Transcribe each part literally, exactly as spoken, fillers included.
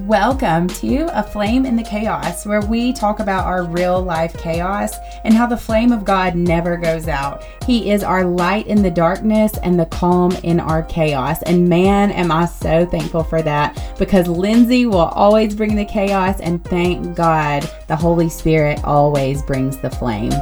Welcome to A Flame in the Chaos, where we talk about our real life chaos and how the flame of God never goes out. He is our light in the darkness and the calm in our chaos. And man, am I so thankful for that, because Lindsay will always bring the chaos, and thank God the Holy Spirit always brings the flame.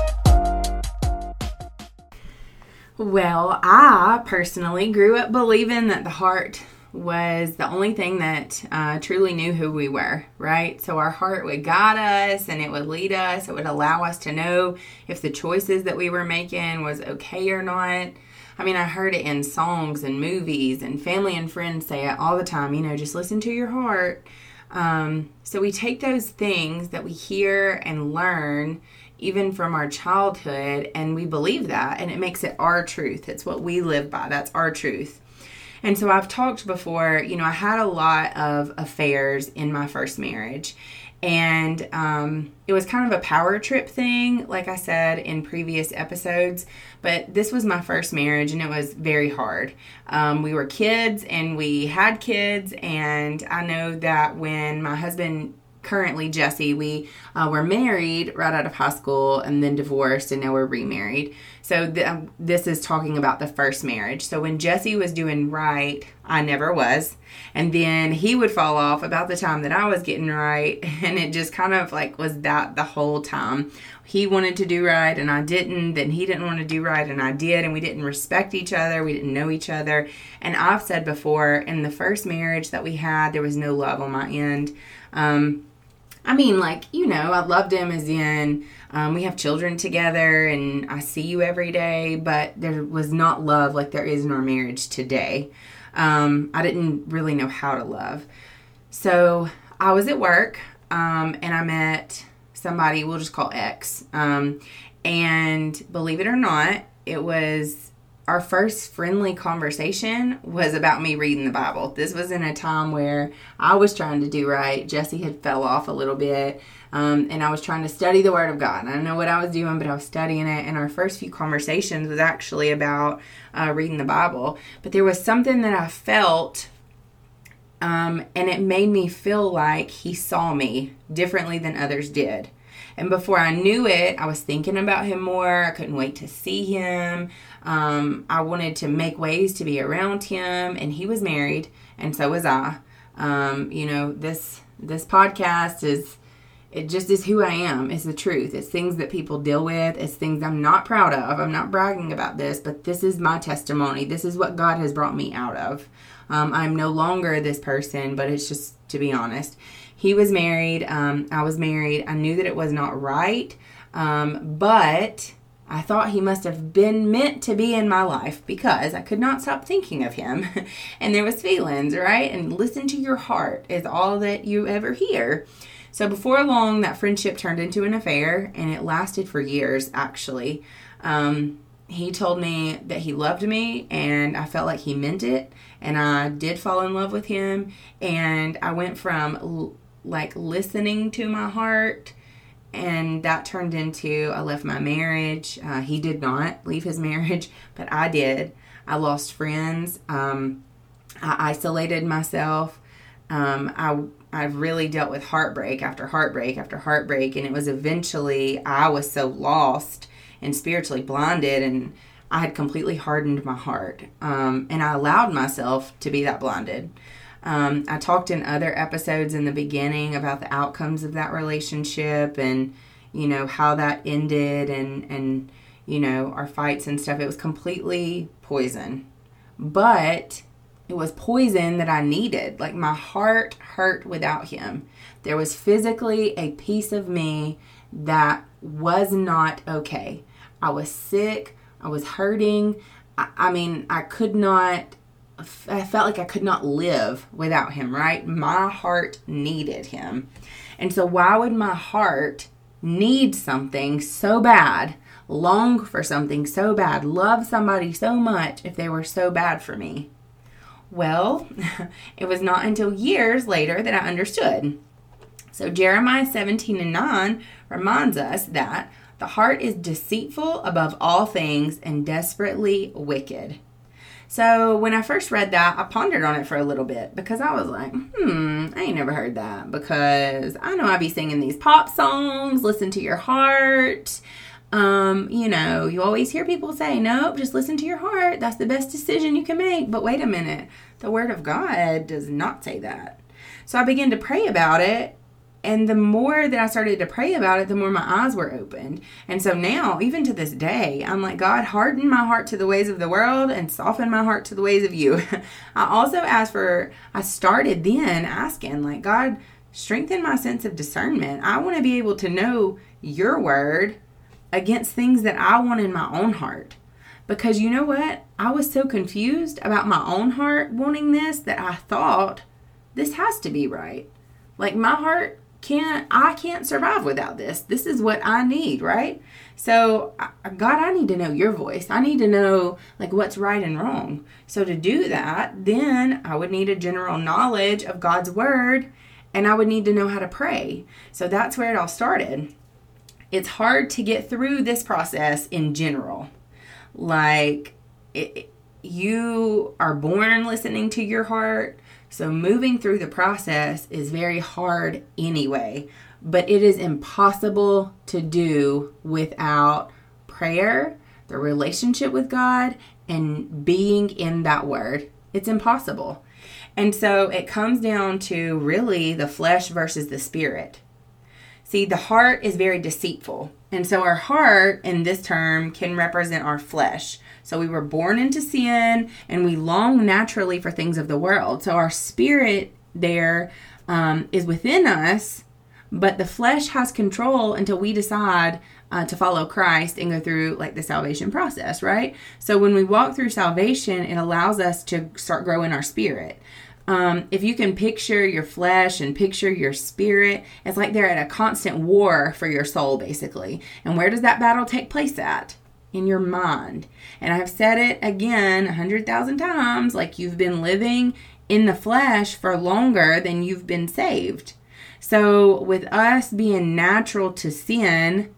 Well, I personally grew up believing that the heart was the only thing that uh, truly knew who we were, right? So our heart would guide us and it would lead us. It would allow us to know if the choices that we were making was okay or not. I mean, I heard it in songs and movies, and family and friends say it all the time, you know, just listen to your heart. Um, so we take those things that we hear and learn even from our childhood, and we believe that, and it makes it our truth. It's what we live by. That's our truth. And so I've talked before, you know, I had a lot of affairs in my first marriage, and um, it was kind of a power trip thing, like I said in previous episodes, but this was my first marriage, and it was very hard. Um, we were kids, and we had kids, and I know that when my husband, currently Jesse, we uh, were married right out of high school and then divorced, and now we're remarried. So th- um, this is talking about the first marriage. So when Jesse was doing right, I never was. And then he would fall off about the time that I was getting right. And it just kind of like was that the whole time. He wanted to do right and I didn't. Then he didn't want to do right and I did. And we didn't respect each other. We didn't know each other. And I've said before, in the first marriage that we had, there was no love on my end. Um, I mean, like, you know, I loved him as in um, we have children together and I see you every day, but there was not love like there is in our marriage today. Um, I didn't really know how to love. So I was at work um, and I met somebody we'll just call X. Um, and believe it or not, it was our first friendly conversation was about me reading the Bible. This was in a time where I was trying to do right. Jesse had fell off a little bit, um, and I was trying to study the Word of God. I don't know what I was doing, but I was studying it, and our first few conversations was actually about uh, reading the Bible. But there was something that I felt, um, and it made me feel like he saw me differently than others did. And before I knew it, I was thinking about him more. I couldn't wait to see him. Um, I wanted to make ways to be around him, and he was married, and so was I. Um, you know, this this podcast is, it just is who I am. It's the truth. It's things that people deal with. It's things I'm not proud of. I'm not bragging about this, but this is my testimony. This is what God has brought me out of. Um, I'm no longer this person, but it's just to be honest. He was married. Um, I was married. I knew that it was not right, um, but I thought he must have been meant to be in my life because I could not stop thinking of him. And there was feelings, right? And listen to your heart is all that you ever hear. So before long, that friendship turned into an affair, and it lasted for years, actually. Um, he told me that he loved me, and I felt like he meant it, and I did fall in love with him, and I went from l- like listening to my heart, and that turned into I left my marriage. Uh, he did not leave his marriage, but I did. I lost friends. Um, I isolated myself. Um, I I really dealt with heartbreak after heartbreak after heartbreak, and it was eventually I was so lost and spiritually blinded, and I had completely hardened my heart, um, and I allowed myself to be that blinded. Um, I talked in other episodes in the beginning about the outcomes of that relationship and, you know, how that ended and, and, you know, our fights and stuff. It was completely poison, but it was poison that I needed. Like, my heart hurt without him. There was physically a piece of me that was not okay. I was sick. I was hurting. I, I mean, I could not, I felt like I could not live without him, right? My heart needed him. And so why would my heart need something so bad, long for something so bad, love somebody so much if they were so bad for me? Well, it was not until years later that I understood. So Jeremiah seventeen and nine reminds us that the heart is deceitful above all things and desperately wicked. So when I first read that, I pondered on it for a little bit because I was like, hmm, I ain't never heard that, because I know I be singing these pop songs, listen to your heart. Um, you know, you always hear people say, nope, just listen to your heart. That's the best decision you can make. But wait a minute, the Word of God does not say that. So I began to pray about it. And the more that I started to pray about it, the more my eyes were opened. And so now, even to this day, I'm like, God, harden my heart to the ways of the world and soften my heart to the ways of you. I also asked for, I started then asking, like, God, strengthen my sense of discernment. I want to be able to know your word against things that I want in my own heart. Because you know what? I was so confused about my own heart wanting this that I thought this has to be right. Like, my heart can't, I can't survive without this. This is what I need, right? So, God, I need to know your voice. I need to know, like, what's right and wrong. So to do that, then I would need a general knowledge of God's word, and I would need to know how to pray. So that's where it all started. It's hard to get through this process in general. Like, it, you are born listening to your heart. So moving through the process is very hard anyway, but it is impossible to do without prayer, the relationship with God, and being in that word. It's impossible. And so it comes down to really the flesh versus the spirit. See, the heart is very deceitful. And so our heart, in this term, can represent our flesh. So we were born into sin, and we long naturally for things of the world. So our spirit there um, is within us, but the flesh has control until we decide uh, to follow Christ and go through like the salvation process, right? So when we walk through salvation, it allows us to start growing our spirit. Um, if you can picture your flesh and picture your spirit, it's like they're at a constant war for your soul, basically. And where does that battle take place at? In your mind. And I've said it again a hundred thousand times, like you've been living in the flesh for longer than you've been saved. So with us being natural to sin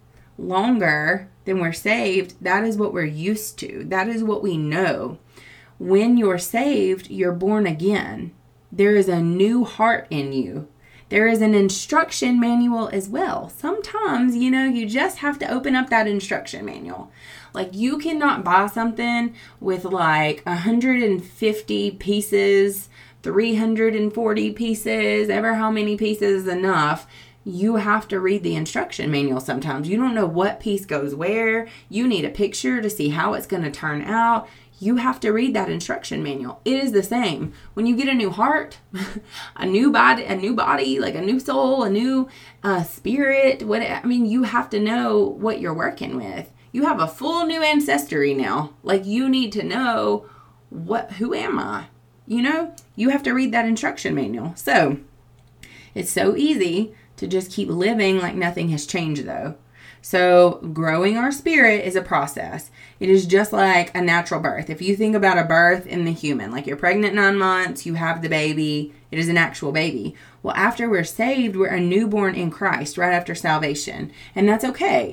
longer than we're saved, that is what we're used to. That is what we know. When you're saved, you're born again. There is a new heart in you. There is an instruction manual as well. Sometimes, you know, you just have to open up that instruction manual. Like, you cannot buy something with like one hundred fifty pieces, three hundred forty pieces, ever how many pieces is enough. You have to read the instruction manual sometimes. You don't know what piece goes where. You need a picture to see how it's going to turn out. You have to read that instruction manual. It is the same. When you get a new heart, a new body, a new body, like a new soul, a new uh, spirit, what I mean, you have to know what you're working with. You have a full new ancestry now. Like, you need to know what, who am I? You know, you have to read that instruction manual. So it's so easy to just keep living like nothing has changed, though. So growing our spirit is a process. It is just like a natural birth. If you think about a birth in the human, like you're pregnant nine months, you have the baby, it is an actual baby. Well, after we're saved, we're a newborn in Christ right after salvation. And that's okay.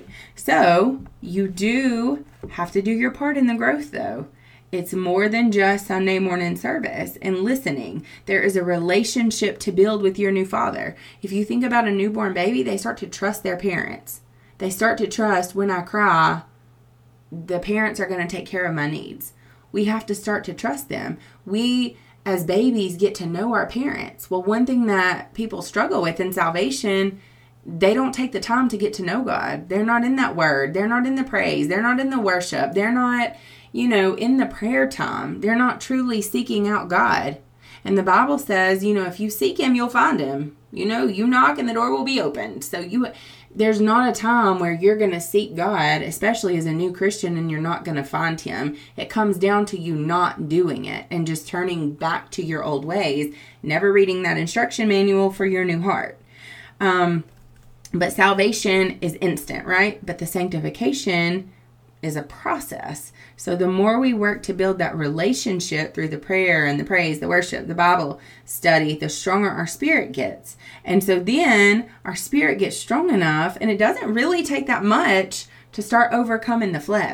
So you do have to do your part in the growth, though. It's more than just Sunday morning service and listening. There is a relationship to build with your new father. If you think about a newborn baby, they start to trust their parents. They start to trust, when I cry, the parents are going to take care of my needs. We have to start to trust them. We, as babies, get to know our parents. Well, one thing that people struggle with in salvation, they don't take the time to get to know God. They're not in that word. They're not in the praise. They're not in the worship. They're not, you know, in the prayer time. They're not truly seeking out God. And the Bible says, you know, if you seek him, you'll find him. You know, you knock and the door will be opened. So you, there's not a time where you're going to seek God, especially as a new Christian, and you're not going to find him. It comes down to you not doing it and just turning back to your old ways, never reading that instruction manual for your new heart. Um, but salvation is instant, right? But the sanctification is a process. So the more we work to build that relationship through the prayer and the praise, the worship, the Bible study, the stronger our spirit gets. And so then our spirit gets strong enough, and it doesn't really take that much to start overcoming the flesh.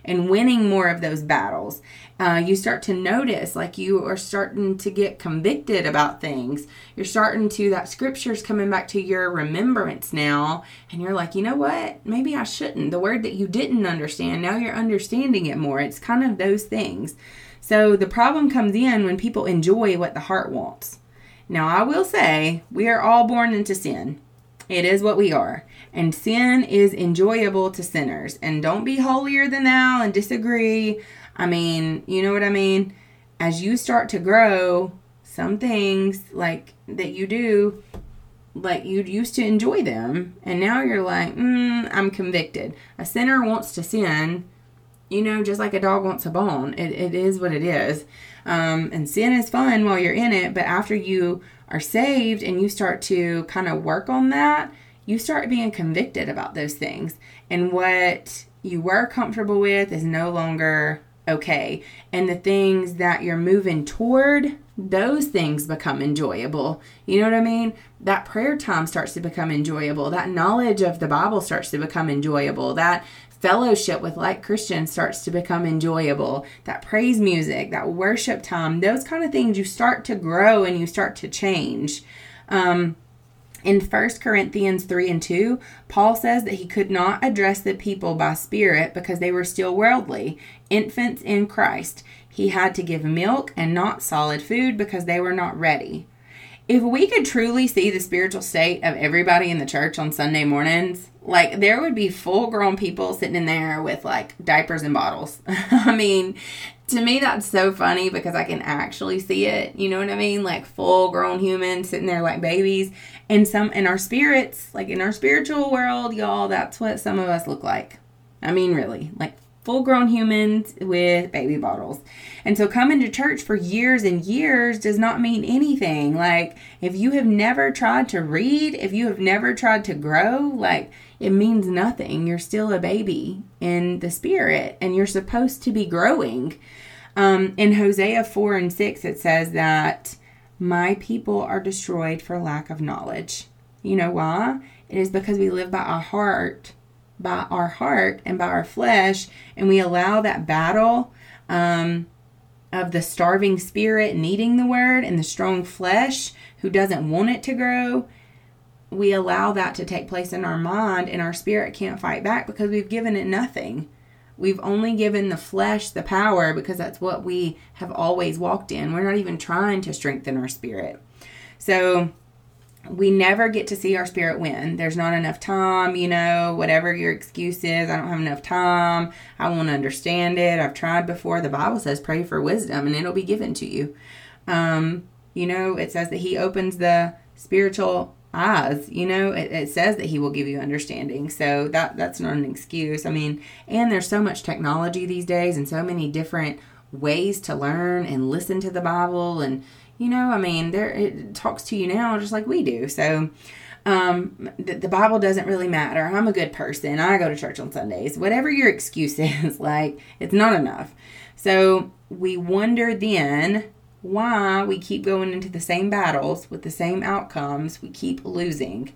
and winning more of those battles. Uh, you start to notice, like, you are starting to get convicted about things. You're starting to, that scripture's coming back to your remembrance now. And you're like, you know what? Maybe I shouldn't. The word that you didn't understand, now you're understanding it more. It's kind of those things. So the problem comes in when people enjoy what the heart wants. Now, I will say, we are all born into sin. It is what we are. And sin is enjoyable to sinners. And don't be holier than thou and disagree. I mean, you know what I mean? As you start to grow, some things like that you do, like you used to enjoy them. And now you're like, mm, I'm convicted. A sinner wants to sin, you know, just like a dog wants a bone. It, it is what it is. Um, and sin is fun while you're in it. But after you are saved and you start to kind of work on that, you start being convicted about those things. And what you were comfortable with is no longer okay. And the things that you're moving toward, those things become enjoyable. You know what I mean? That prayer time starts to become enjoyable. That knowledge of the Bible starts to become enjoyable. That fellowship with like Christians starts to become enjoyable. That praise music, that worship time, those kind of things, you start to grow and you start to change. Um, In First Corinthians three and two, Paul says that he could not address the people by spirit because they were still worldly, infants in Christ. He had to give milk and not solid food because they were not ready. If we could truly see the spiritual state of everybody in the church on Sunday mornings, like there would be full-grown people sitting in there with like diapers and bottles. I mean, to me that's so funny because I can actually see it. You know what I mean? Like full-grown humans sitting there like babies. And some in our spirits, like in our spiritual world, y'all, that's what some of us look like. I mean, really, like full-grown humans with baby bottles. And so coming to church for years and years does not mean anything. Like if you have never tried to read, if you have never tried to grow, like it means nothing. You're still a baby in the spirit and you're supposed to be growing. Um, in Hosea four and six, it says that my people are destroyed for lack of knowledge. You know why? It is because we live by our heart, by our heart and by our flesh, and we allow that battle um, of the starving spirit needing the word and the strong flesh who doesn't want it to grow. We allow that to take place in our mind, and our spirit can't fight back because we've given it nothing. We've only given the flesh the power because that's what we have always walked in. We're not even trying to strengthen our spirit. So we never get to see our spirit win. There's not enough time, you know, whatever your excuse is. I don't have enough time. I won't understand it. I've tried before. The Bible says pray for wisdom and it'll be given to you. Um, you know, it says that he opens the spiritual eyes, you know, it, it says that he will give you understanding. So that that's not an excuse. I mean, and there's so much technology these days and so many different ways to learn and listen to the Bible. And, you know, I mean, there it talks to you now just like we do. So um, the, the Bible doesn't really matter. I'm a good person. I go to church on Sundays. Whatever your excuse is, like, it's not enough. So we wonder then why we keep going into the same battles with the same outcomes. We keep losing.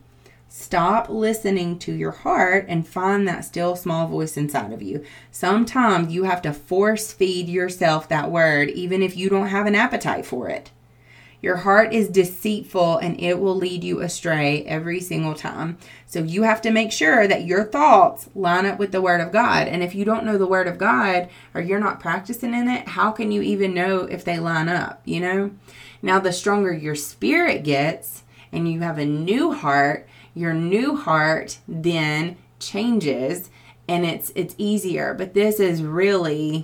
Stop listening to your heart and find that still small voice inside of you. Sometimes you have to force feed yourself that word, even if you don't have an appetite for it. Your heart is deceitful and it will lead you astray every single time. So you have to make sure that your thoughts line up with the Word of God. And if you don't know the Word of God or you're not practicing in it, how can you even know if they line up, you know? Now, the stronger your spirit gets and you have a new heart, your new heart then changes and it's it's easier. But this is really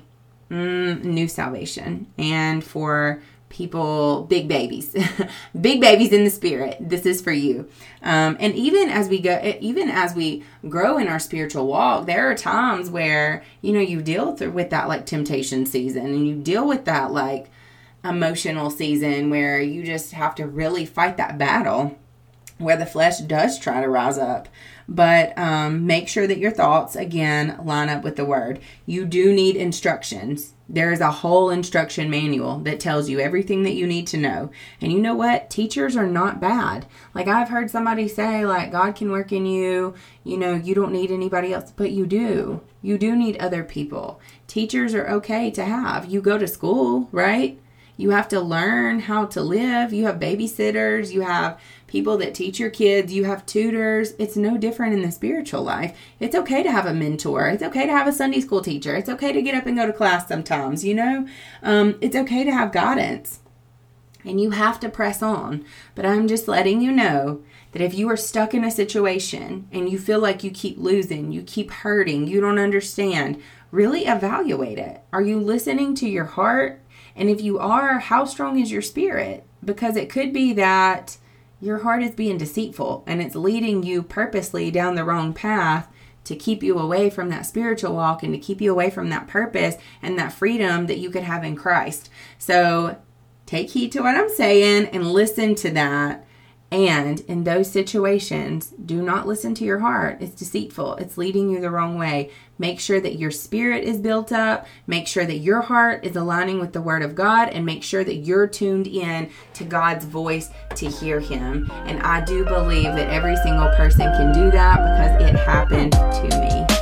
mm, new salvation. And for people, big babies, big babies in the spirit, this is for you. Um, and even as we go, even as we grow in our spiritual walk, there are times where, you know, you deal th- with that like temptation season and you deal with that like emotional season where you just have to really fight that battle. where the flesh does try to rise up. But um, make sure that your thoughts, again, line up with the word. You do need instructions. There is a whole instruction manual that tells you everything that you need to know. And you know what? Teachers are not bad. Like, I've heard somebody say, like, God can work in you. You know, you don't need anybody else. But you do. You do need other people. Teachers are okay to have. You go to school, right? You have to learn how to live. You have babysitters. You have people that teach your kids. You have tutors. It's no different in the spiritual life. It's okay to have a mentor. It's okay to have a Sunday school teacher. It's okay to get up and go to class sometimes, you know. Um, it's okay to have guidance. And you have to press on. But I'm just letting you know that if you are stuck in a situation and you feel like you keep losing, you keep hurting, you don't understand, really evaluate it. Are you listening to your heart? And if you are, how strong is your spirit? Because it could be that your heart is being deceitful and it's leading you purposely down the wrong path to keep you away from that spiritual walk and to keep you away from that purpose and that freedom that you could have in Christ. So take heed to what I'm saying and listen to that. And in those situations, do not listen to your heart. It's deceitful. It's leading you the wrong way. Make sure that your spirit is built up. Make sure that your heart is aligning with the Word of God. And make sure that you're tuned in to God's voice to hear Him. And I do believe that every single person can do that because it happened to me.